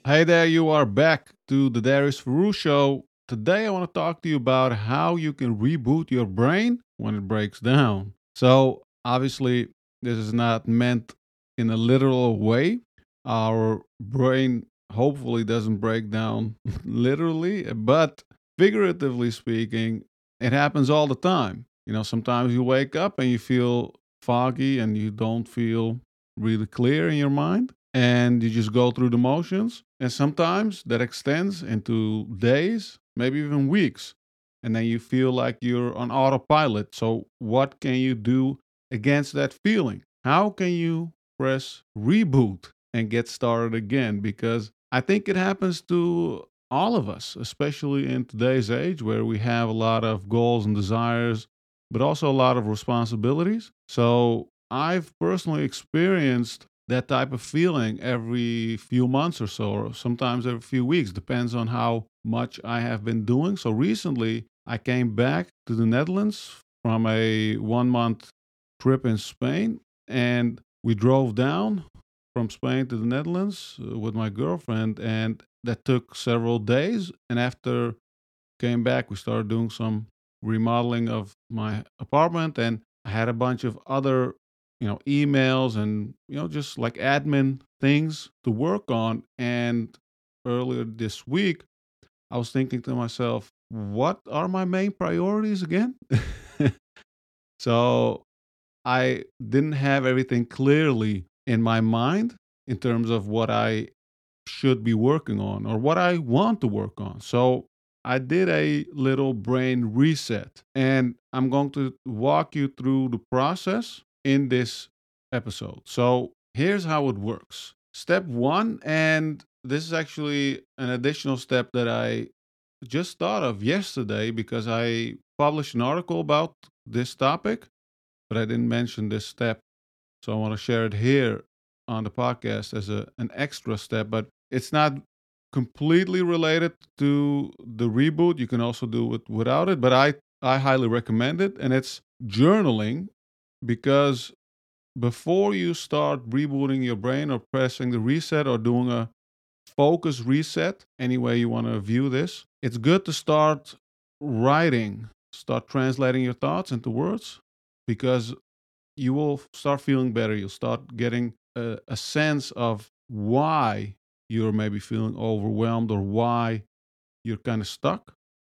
Hey there, you are back to the Darius Faru Show. Today, I want to talk to you about how you can reboot your brain when it breaks down. So, obviously, this is not meant in a literal way. Our brain hopefully doesn't break down literally, but figuratively speaking, it happens all the time. Sometimes you wake up and you feel foggy and you don't feel really clear in your mind and you just go through the motions. And sometimes that extends into days, maybe even weeks. And then you feel like you're on autopilot. So, what can you do against that feeling? How can you press reboot and get started again? Because I think it happens to all of us, especially in today's age where we have a lot of goals and desires, but also a lot of responsibilities. So, I've personally experienced that type of feeling every few months or so, or sometimes every few weeks, depends on how much I have been doing. So recently, I came back to the Netherlands from a 1 month trip in Spain, and we drove down from Spain to the Netherlands with my girlfriend, and that took several days. And after came back, we started doing some remodeling of my apartment, and I had a bunch of other, emails and just like admin things to work on. And earlier this week, I was thinking to myself, what are my main priorities again? So I didn't have everything clearly in my mind in terms of what I should be working on or what I want to work on. So I did a little brain reset and I'm going to walk you through the process in this episode. So here's how it works. Step one, and this is actually an additional step that I just thought of yesterday because I published an article about this topic, but I didn't mention this step. So I want to share it here on the podcast as an extra step, but it's not completely related to the reboot. You can also do it without it, but I highly recommend it. And it's journaling because before you start rebooting your brain or pressing the reset or doing a focus reset, any way you want to view this, it's good to start writing, start translating your thoughts into words because you will start feeling better. You'll start getting a sense of why you're maybe feeling overwhelmed or why you're kind of stuck.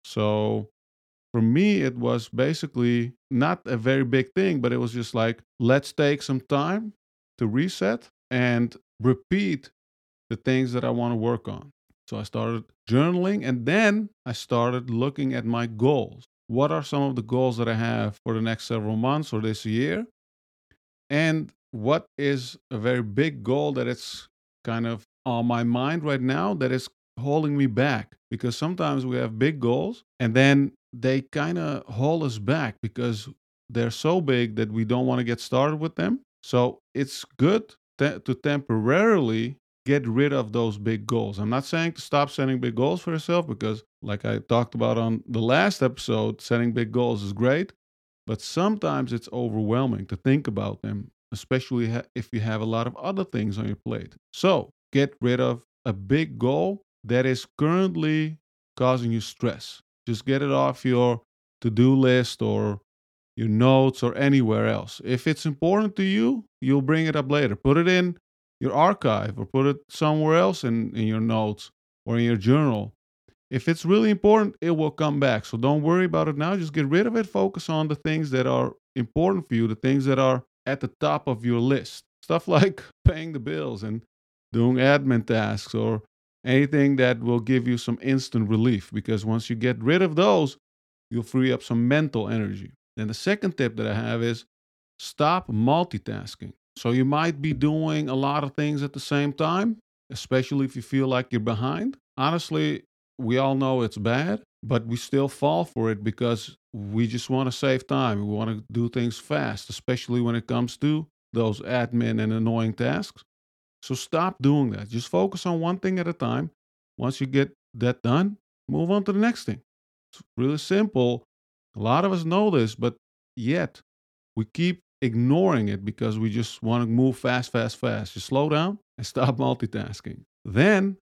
So for me, it was basically not a very big thing, but it was just like, let's take some time to reset and repeat the things that I want to work on. So I started journaling and then I started looking at my goals. What are some of the goals that I have for the next several months or this year? And what is a very big goal that it's kind of on my mind right now that is holding me back? Because sometimes we have big goals and then they kind of hold us back because they're so big that we don't want to get started with them. So it's good to temporarily get rid of those big goals. I'm not saying to stop setting big goals for yourself because, like I talked about on the last episode, setting big goals is great. But sometimes it's overwhelming to think about them, especially if you have a lot of other things on your plate. So get rid of a big goal that is currently causing you stress. Just get it off your to do list or your notes or anywhere else. If it's important to you, you'll bring it up later. Put it in your archive or put it somewhere else in your notes or in your journal. If it's really important, it will come back. So don't worry about it now. Just get rid of it. Focus on the things that are important for you, the things that are at the top of your list. Stuff like paying the bills and doing admin tasks or anything that will give you some instant relief. Because once you get rid of those, you'll free up some mental energy. Then the second tip that I have is stop multitasking. So you might be doing a lot of things at the same time, especially if you feel like you're behind. Honestly, we all know it's bad, but we still fall for it because we just want to save time. We want to do things fast, especially when it comes to those admin and annoying tasks. So stop doing that. Just focus on one thing at a time. Once you get that done, move on to the next thing. It's really simple. A lot of us know this, but yet we keep ignoring it because we just want to move fast, fast, fast. Just slow down and stop multitasking. Then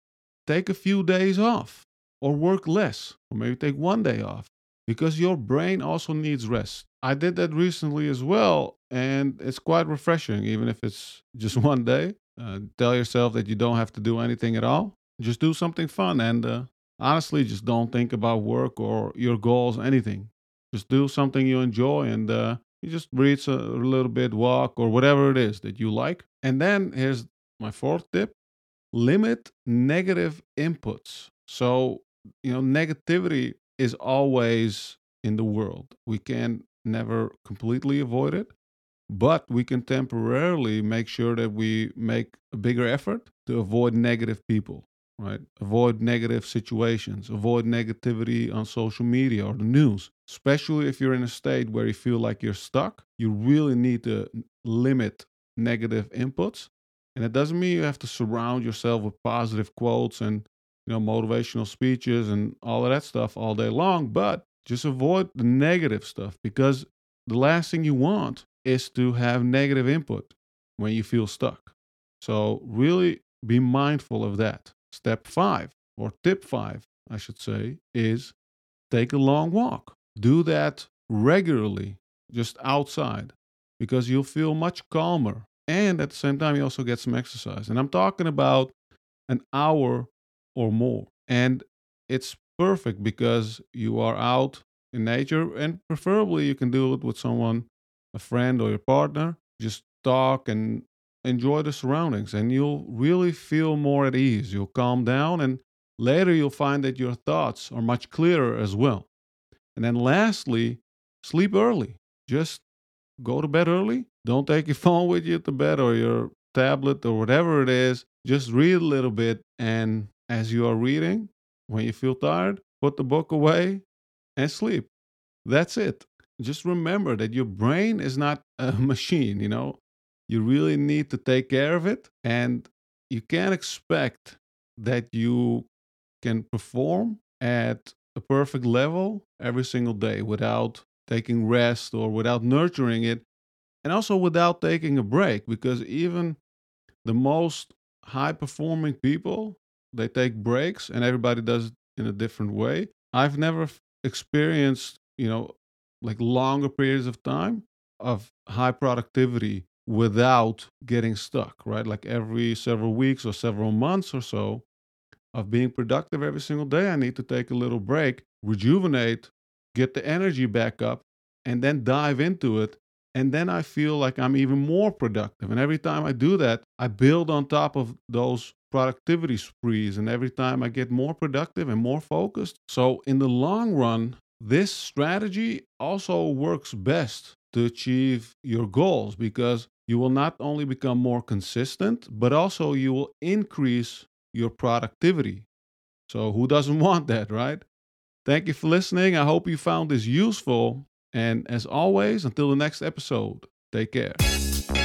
take a few days off or work less, or maybe take one day off because your brain also needs rest. I did that recently as well, and it's quite refreshing, even if it's just one day. Tell yourself that you don't have to do anything at all. Just do something fun and honestly, just don't think about work or your goals, anything. Just do something you enjoy and you just read a little bit, walk, or whatever it is that you like. And then here's my fourth tip: limit negative inputs. So, negativity is always in the world. We can never completely avoid it, but we can temporarily make sure that we make a bigger effort to avoid negative people, right? Avoid negative situations, avoid negativity on social media or the news. Especially if you're in a state where you feel like you're stuck, you really need to limit negative inputs. And it doesn't mean you have to surround yourself with positive quotes and motivational speeches and all of that stuff all day long, but just avoid the negative stuff because the last thing you want is to have negative input when you feel stuck. So, really be mindful of that. Step five, or tip five, I should say, is take a long walk. Do that regularly, just outside, because you'll feel much calmer. And at the same time, you also get some exercise. And I'm talking about an hour or more. And it's perfect because you are out in nature, and preferably you can do it with someone, a friend or your partner. Just talk and enjoy the surroundings, and you'll really feel more at ease. You'll calm down, and later you'll find that your thoughts are much clearer as well. And then lastly, sleep early. Just go to bed early. Don't take your phone with you to bed or your tablet or whatever it is. Just read a little bit. And as you are reading, when you feel tired, put the book away and sleep. That's it. Just remember that your brain is not a machine. You really need to take care of it. And you can't expect that you can perform at a perfect level every single day without taking rest or without nurturing it, and also without taking a break, because even the most high performing people, they take breaks, and everybody does it in a different way. I've never experienced like longer periods of time of high productivity without getting stuck, right? Like every several weeks or several months or so of being productive every single day, I need to take a little break, rejuvenate, get the energy back up, and then dive into it. And then I feel like I'm even more productive. And every time I do that, I build on top of those productivity sprees. And every time I get more productive and more focused. So, in the long run, this strategy also works best to achieve your goals because you will not only become more consistent, but also you will increase your productivity. So, who doesn't want that, right? Thank you for listening. I hope you found this useful. And as always, until the next episode, take care.